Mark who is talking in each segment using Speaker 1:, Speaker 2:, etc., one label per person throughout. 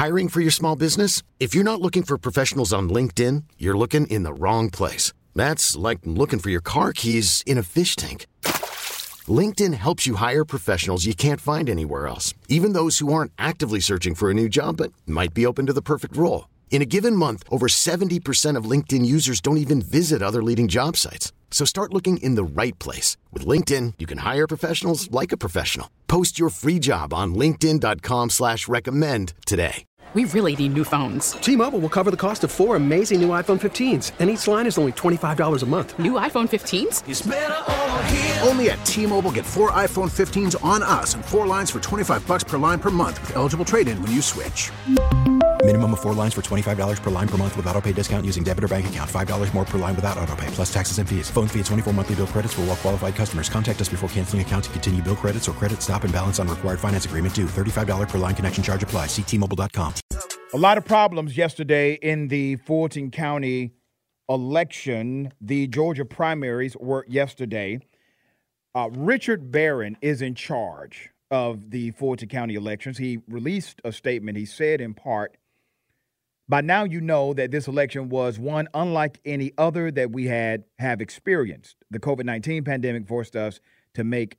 Speaker 1: Hiring for your small business? If you're not looking for professionals on LinkedIn, you're looking in the wrong place. That's like looking for your car keys in a fish tank. LinkedIn helps you hire professionals you can't find anywhere else, even those who aren't actively searching for a new job but might be open to the perfect role. In a given month, over 70% of LinkedIn users don't even visit other leading job sites. So start looking in the right place. With LinkedIn, you can hire professionals like a professional. Post your free job on linkedin.com/recommend today.
Speaker 2: We really need new phones.
Speaker 3: T-Mobile will cover the cost of 4 amazing new iPhone 15s, and each line is only $25 a month.
Speaker 2: New iPhone 15s?
Speaker 4: It's better over here.
Speaker 5: Only at T-Mobile, get 4 iPhone 15s on us and 4 lines for $25 per line per month with eligible trade-in when you switch.
Speaker 6: Minimum of 4 lines for $25 per line per month with autopay discount using debit or bank account. $5 more per line without autopay, plus taxes and fees. Phone fee at 24 monthly bill credits for well-qualified customers. Contact us before canceling account to continue bill credits or credit stop and balance on required finance agreement due. $35 per line connection charge applies. See T-Mobile.com.
Speaker 7: A lot of problems yesterday in the Fulton County election. The Georgia primaries were yesterday. Richard Barron is in charge of the Fulton County elections. He released a statement. He said in part, "By now you know that this election was one unlike any other that we have experienced. The COVID-19 pandemic forced us to make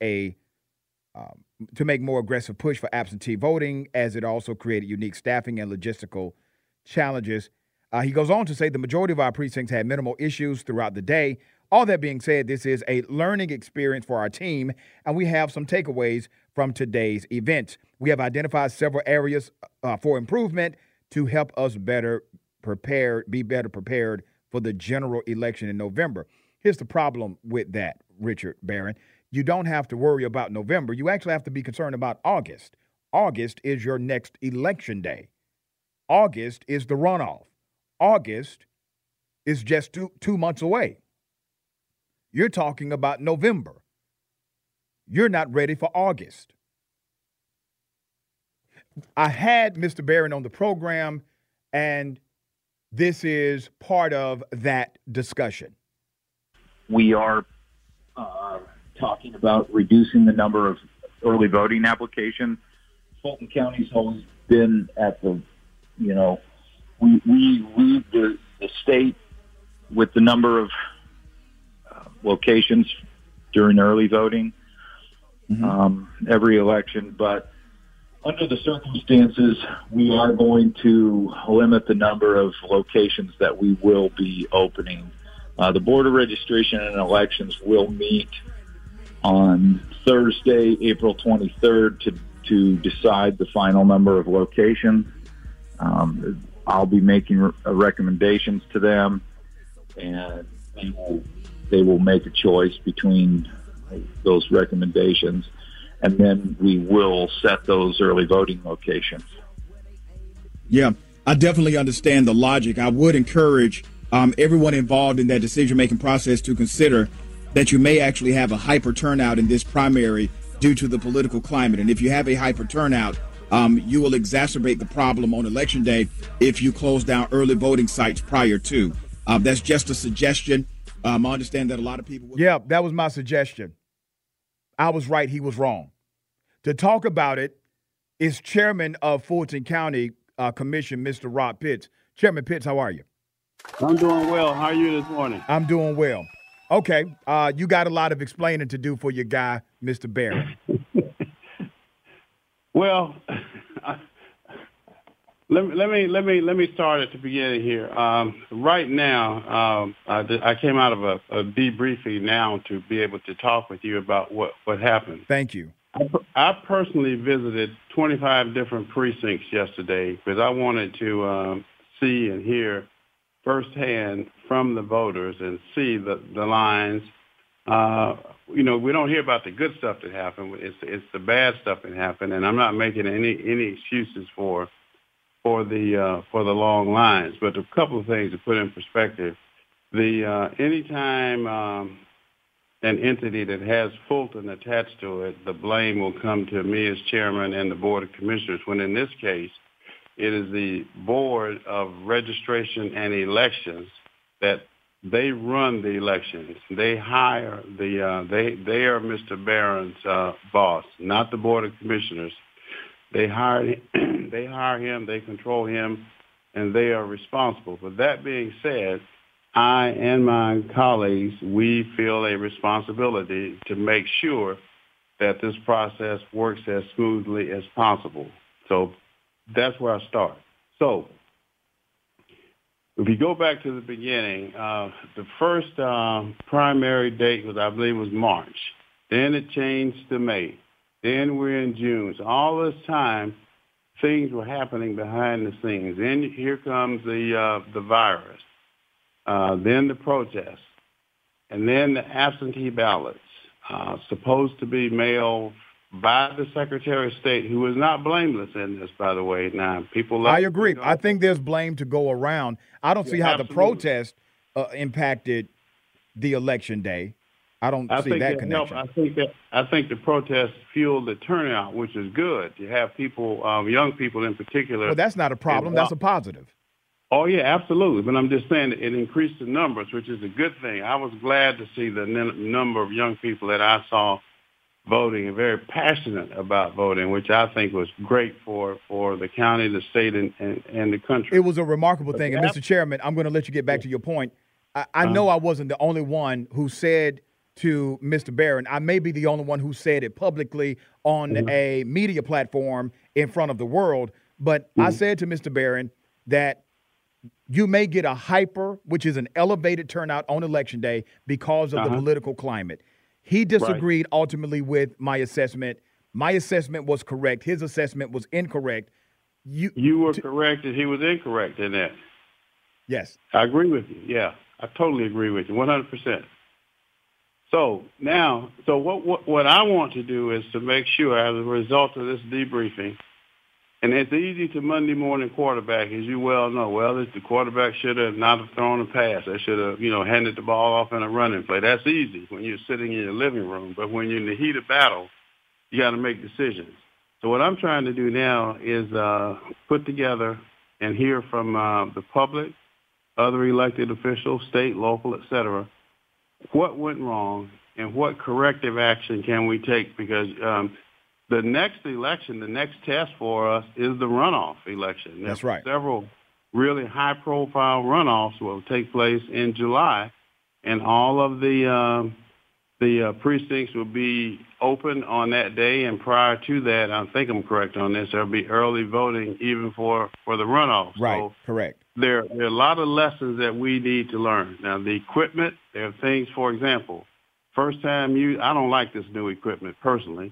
Speaker 7: more aggressive push for absentee voting, as it also created unique staffing and logistical challenges." He goes on to say the majority of our precincts had minimal issues throughout the day. All that being said, this is a learning experience for our team, and we have some takeaways from today's events. We have identified several areas for improvement to help us be better prepared for the general election in November. Here's the problem with that, Richard Barron. You don't have to worry about November. You actually have to be concerned about August. August is your next election day. August is the runoff. August is just two months away. You're talking about November. You're not ready for August. I had Mr. Barron on the program, and this is part of that discussion.
Speaker 8: We are talking about reducing the number of early voting applications. Fulton County's always been at the, we lead the state with the number of locations during early voting every election, but under the circumstances, we are going to limit the number of locations that we will be opening. The Board of Registration and Elections will meet on Thursday, April 23rd, to decide the final number of locations. I'll be making recommendations to them, and they will make a choice between those recommendations, and then we will set those early voting locations.
Speaker 9: Yeah, I definitely understand the logic. I would encourage everyone involved in that decision-making process to consider that you may actually have a hyper turnout in this primary due to the political climate. And if you have a hyper turnout, you will exacerbate the problem on Election Day if you close down early voting sites prior to. That's just a suggestion. I understand that a lot of people will.
Speaker 7: Yeah, that was my suggestion. I was right. He was wrong. To talk about it is Chairman of Fulton County Commission, Mr. Rob Pitts. Chairman Pitts, how are you?
Speaker 10: I'm doing well. How are you this morning?
Speaker 7: I'm doing well. Okay, you got a lot of explaining to do for your guy, Mr. Barron.
Speaker 10: Well, let me start at the beginning here. Right now, I came out of a debriefing now to be able to talk with you about what happened.
Speaker 7: Thank you.
Speaker 10: I personally visited 25 different precincts yesterday because I wanted to see and hear firsthand from the voters and see the lines. We don't hear about the good stuff that happened. It's the bad stuff that happened, and I'm not making any excuses for the long lines. But a couple of things to put in perspective: anytime an entity that has Fulton attached to it, the blame will come to me as chairman and the Board of Commissioners. When in this case, it is the Board of Registration and Elections that they run the elections. They hire they are Mr. Barron's boss, not the Board of Commissioners. They hire him, they control him, and they are responsible. But that being said, I and my colleagues, we feel a responsibility to make sure that this process works as smoothly as possible. So that's where I start. So if you go back to the beginning, the first primary date was, I believe, was March. Then it changed to May. Then we're in June. So all this time, things were happening behind the scenes. Then here comes the virus. Then the protests. And then the absentee ballots, supposed to be mailed by the Secretary of State, who is not blameless in this, by the way. Now, people.
Speaker 7: I agree. I think there's blame to go around. I don't see how the protest impacted the election day. I don't see that connection.
Speaker 10: I think the protests fueled the turnout, which is good. You have people, young people in particular.
Speaker 7: Well, that's not a problem. That's a positive.
Speaker 10: Oh, yeah, absolutely. But I'm just saying it increased the numbers, which is a good thing. I was glad to see the number of young people that I saw voting and very passionate about voting, which I think was great for the county, the state, and the country.
Speaker 7: It was a remarkable thing. And, Mr. Chairman, I'm going to let you get back to your point. I know I wasn't the only one who said to Mr. Barron, I may be the only one who said it publicly on a media platform in front of the world, but I said to Mr. Barron that you may get a hyper, which is an elevated turnout on Election Day because of the political climate. He disagreed ultimately with my assessment. My assessment was correct. His assessment was incorrect.
Speaker 10: You were correct and he was incorrect in that.
Speaker 7: Yes.
Speaker 10: I agree with you. Yeah, I totally agree with you, 100%. So now, what I want to do is to make sure as a result of this debriefing, and it's easy to Monday morning quarterback, as you well know. Well, the quarterback should have not have thrown a pass. They should have, handed the ball off in a running play. That's easy when you're sitting in your living room. But when you're in the heat of battle, you got to make decisions. So what I'm trying to do now is put together and hear from the public, other elected officials, state, local, et cetera, what went wrong and what corrective action can we take? Because the next election, the next test for us is the runoff election.
Speaker 7: That's right.
Speaker 10: Several really high-profile runoffs will take place in July, and all of the precincts will be open on that day. And prior to that, I think I'm correct on this, there'll be early voting even for the runoff.
Speaker 7: Right,
Speaker 10: so
Speaker 7: correct.
Speaker 10: There are a lot of lessons that we need to learn. Now, the equipment, there are things, for example, first time I don't like this new equipment personally.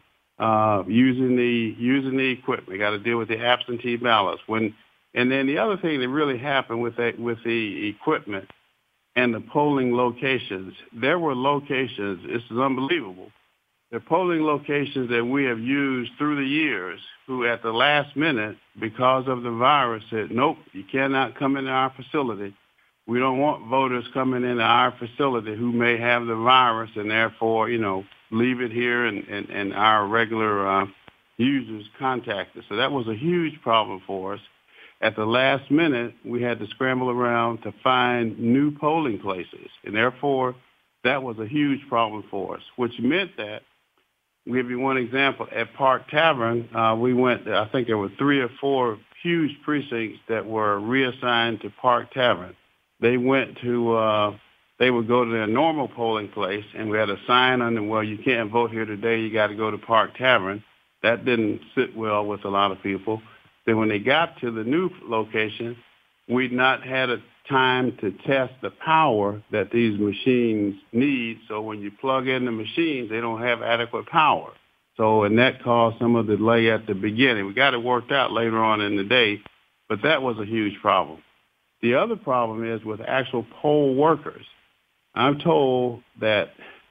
Speaker 10: Using the equipment, got to deal with the absentee ballots. And then the other thing that really happened with the equipment and the polling locations, there were locations. This is unbelievable. There are polling locations that we have used through the years who, at the last minute, because of the virus, said, "Nope, you cannot come into our facility. We don't want voters coming into our facility who may have the virus, and therefore, leave it here and our regular users contact us." So that was a huge problem for us. At the last minute, we had to scramble around to find new polling places. And therefore, that was a huge problem for us, which meant that, I'll give you one example. At Park Tavern, we went, I think there were 3 or 4 huge precincts that were reassigned to Park Tavern. They went to they would go to their normal polling place, and we had a sign on them, well, you can't vote here today, you got to go to Park Tavern. That didn't sit well with a lot of people. Then when they got to the new location, we'd not had a time to test the power that these machines need. So when you plug in the machines, they don't have adequate power. So, and that caused some of the delay at the beginning. We got it worked out later on in the day, but that was a huge problem. The other problem is with actual poll workers. I'm told that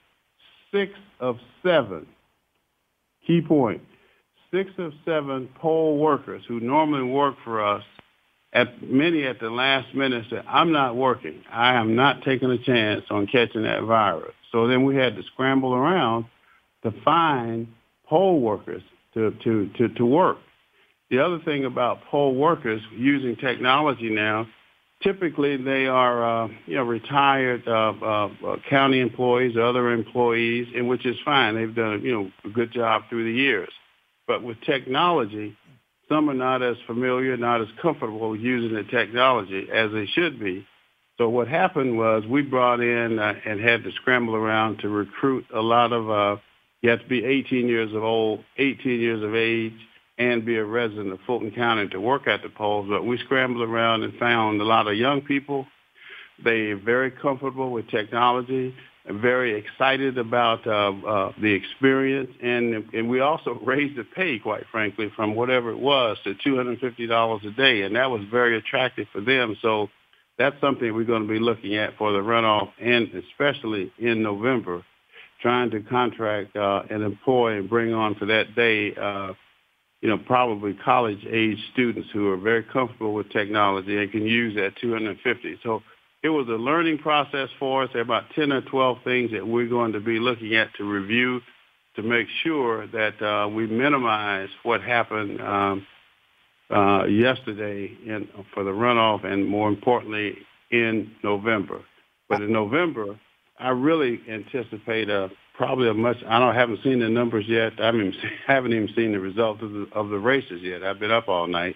Speaker 10: 6 of 7, key point, 6 of 7 poll workers who normally work for us, many at the last minute said, "I'm not working. I am not taking a chance on catching that virus." So then we had to scramble around to find poll workers to work. The other thing about poll workers using technology now, typically they are retired county employees, other employees, and which is fine. They've done a good job through the years. But with technology, some are not as familiar, not as comfortable using the technology as they should be. So what happened was we brought in and had to scramble around to recruit a lot of, you have to be 18 years of age, and be a resident of Fulton County to work at the polls. But we scrambled around and found a lot of young people. They're very comfortable with technology, and very excited about the experience. And we also raised the pay, quite frankly, from whatever it was to $250 a day. And that was very attractive for them. So that's something we're going to be looking at for the runoff, and especially in November, trying to contract and employ and bring on for that day, probably college-age students who are very comfortable with technology and can use that $250. So it was a learning process for us. There are about 10 or 12 things that we're going to be looking at to review to make sure that we minimize what happened yesterday for the runoff, and more importantly, in November. But in November, I really anticipate probably I haven't seen the numbers yet. I haven't even seen the results of the races yet. I've been up all night.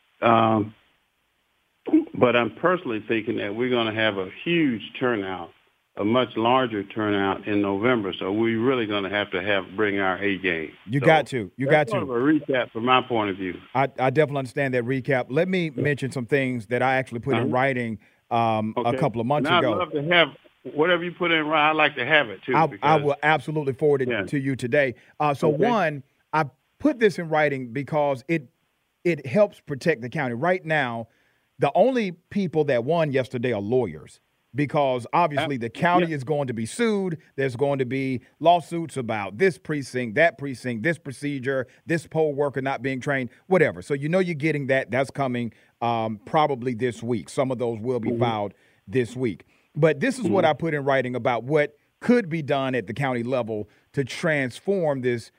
Speaker 10: But I'm personally thinking that we're going to have a huge turnout, a much larger turnout in November. So we're really going to have bring our A game.
Speaker 7: You got to.
Speaker 10: That's sort of a recap from my point of view.
Speaker 7: I definitely understand that recap. Let me mention some things that I actually put in writing a couple of months ago.
Speaker 10: I'd love to have whatever you put in writing. I'd like to have it, too.
Speaker 7: I will absolutely forward it to you today. One, I put this in writing because it helps protect the county. Right now, the only people that won yesterday are lawyers, because obviously the county is going to be sued. There's going to be lawsuits about this precinct, this procedure, this poll worker not being trained, whatever. So you're getting that. That's coming probably this week. Some of those will be filed this week. But this is what I put in writing about what could be done at the county level to transform this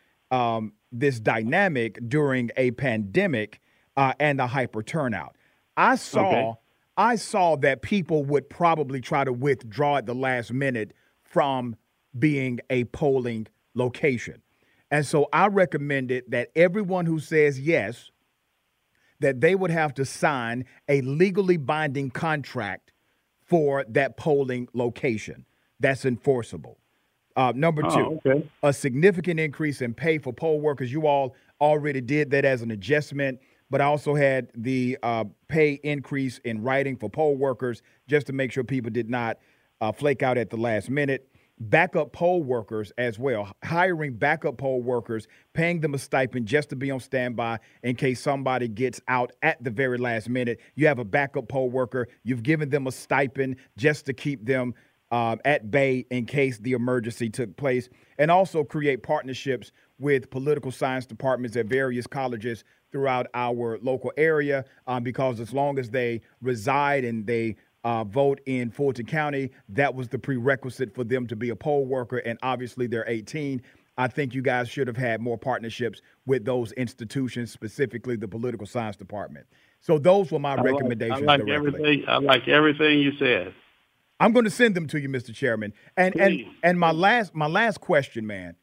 Speaker 7: dynamic during a pandemic and a hyper turnout. I saw that people would probably try to withdraw at the last minute from being a polling location. And so I recommended that everyone who says yes, that they would have to sign a legally binding contract for that polling location that's enforceable. Number two, a significant increase in pay for poll workers. You all already did that as an adjustment. But I also had the pay increase in writing for poll workers just to make sure people did not flake out at the last minute. Backup poll workers as well, hiring backup poll workers, paying them a stipend just to be on standby in case somebody gets out at the very last minute. You have a backup poll worker. You've given them a stipend just to keep them at bay in case the emergency took place. And also create partnerships with political science departments at various colleges throughout our local area, because as long as they reside and they vote in Fulton County, that was the prerequisite for them to be a poll worker, and obviously they're 18. I think you guys should have had more partnerships with those institutions, specifically the political science department. So those were my recommendations.
Speaker 10: I like everything you said.
Speaker 7: I'm going to send them to you, Mr. Chairman. And my last question, man,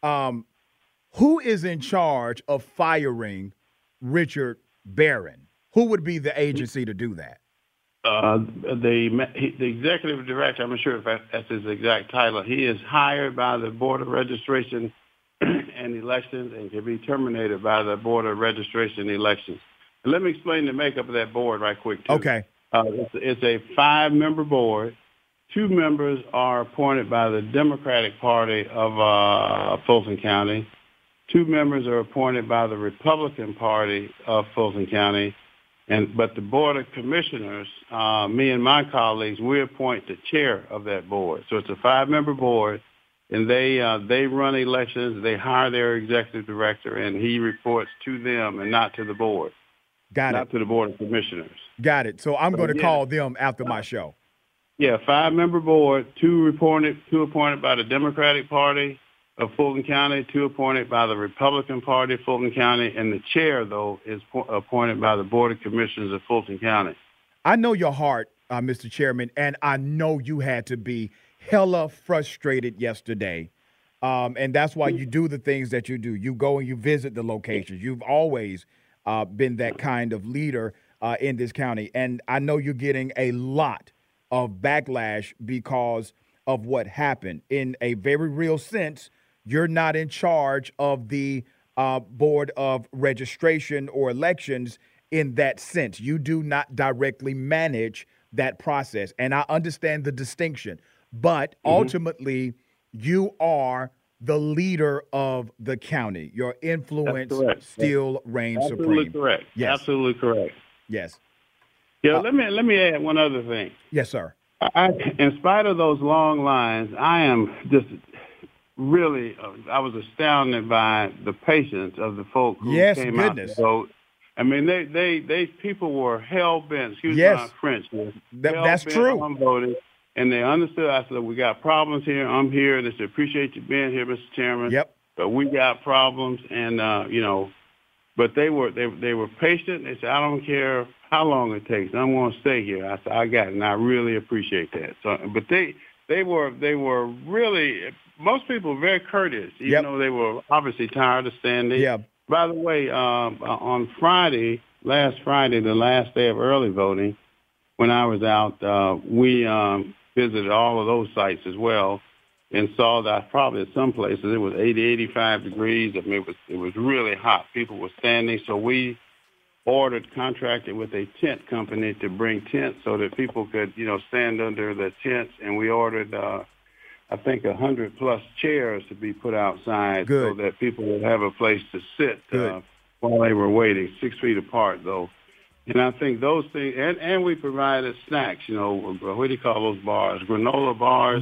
Speaker 7: who is in charge of firing Richard Barron? Who would be the agency to do that?
Speaker 10: The executive director, I'm not sure if that's his exact title. He is hired by the Board of Registration and Elections and can be terminated by the Board of Registration and Elections. And let me explain the makeup of that board right quick, too.
Speaker 7: Okay.
Speaker 10: It's a 5-member board. 2 members are appointed by the Democratic Party of Fulton County. 2 members are appointed by the Republican Party of Fulton County. But the Board of Commissioners, me and my colleagues, we appoint the chair of that board. So it's a 5-member board, and they run elections. They hire their executive director, and he reports to them and not to the board. Not to the Board of Commissioners.
Speaker 7: Got it. So I'm going to call them after my show.
Speaker 10: Yeah, 5-member board, 2 appointed by the Democratic Party of Fulton County, 2 appointed by the Republican Party of Fulton County, and the chair, though, is appointed by the Board of Commissioners of Fulton County.
Speaker 7: I know your heart, Mr. Chairman, and I know you had to be hella frustrated yesterday, and that's why you do the things that you do. You go and you visit the locations. You've always been that kind of leader in this county. And I know you're getting a lot of backlash because of what happened. In a very real sense, you're not in charge of the Board of Registration or elections in that sense. You do not directly manage that process. And I understand the distinction. But ultimately, you are the leader of the county. Your influence still reigns supreme.
Speaker 10: Absolutely correct.
Speaker 7: Yes.
Speaker 10: Absolutely correct.
Speaker 7: Yes.
Speaker 10: Yeah, let me add one other thing.
Speaker 7: Yes, sir.
Speaker 10: In spite of those long lines, I am just really, I was astounded by the patience of the folk who came out to vote. I mean, they people were hell-bent, excuse my French,
Speaker 7: that's true.
Speaker 10: On voting, and they understood. I said, we got problems here. I'm here. They said, appreciate you being here, Mr. Chairman.
Speaker 7: Yep.
Speaker 10: But we got problems, and, but they were patient. They said, I don't care how long it takes. I'm going to stay here. I said, I got it, and I really appreciate that. So, but they were really, most people were very courteous, even though they were obviously tired of standing.
Speaker 7: Yeah.
Speaker 10: By the way, on Friday, last Friday, the last day of early voting, when I was out, we visited all of those sites as well and saw that probably at some places it was 80, 85 degrees. I mean, it was really hot. People were standing. So we contracted with a tent company to bring tents so that people could, stand under the tents. And we ordered, I think, 100+ chairs to be put outside so that people would have a place to sit while they were waiting, 6 feet apart, though. And I think those things, and we provided snacks, what do you call those bars? Granola bars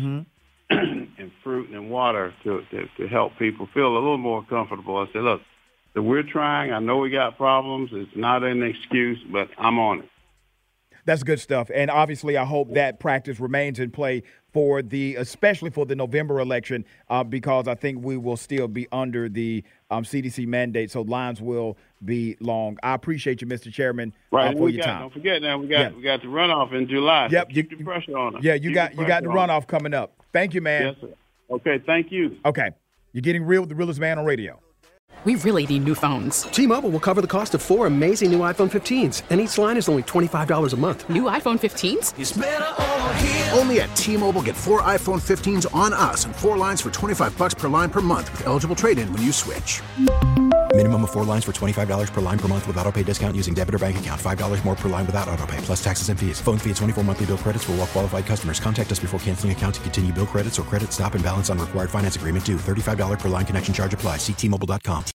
Speaker 10: and fruit and water to help people feel a little more comfortable. I said, look, that we're trying. I know we got problems. It's not an excuse, but I'm on it.
Speaker 7: That's good stuff. And obviously, I hope that practice remains in play especially for the November election, because I think we will still be under the CDC mandate, so lines will be long. I appreciate you, Mr. Chairman, for your time.
Speaker 10: Don't forget now, we got the runoff in July.
Speaker 7: Yep,
Speaker 10: so keep the pressure on us.
Speaker 7: Yeah, you got the runoff coming up. Thank you, man.
Speaker 10: Yes, sir. Okay, thank you.
Speaker 7: Okay, you're getting real with the realest man on radio.
Speaker 2: We really need new phones.
Speaker 3: T-Mobile will cover the cost of 4 amazing new iPhone 15s, and each line is only $25 a month.
Speaker 2: New iPhone 15s?
Speaker 5: It's better over here. Only at T-Mobile, get 4 iPhone 15s on us and 4 lines for $25 per line per month with eligible trade-in when you switch.
Speaker 6: Minimum of 4 lines for $25 per line per month with autopay discount using debit or bank account. $5 more per line without autopay, plus taxes and fees. Phone fee at 24 monthly bill credits for well-qualified customers. Contact us before canceling account to continue bill credits or credit stop and balance on required finance agreement due. $35 per line connection charge applies. See T-Mobile.com.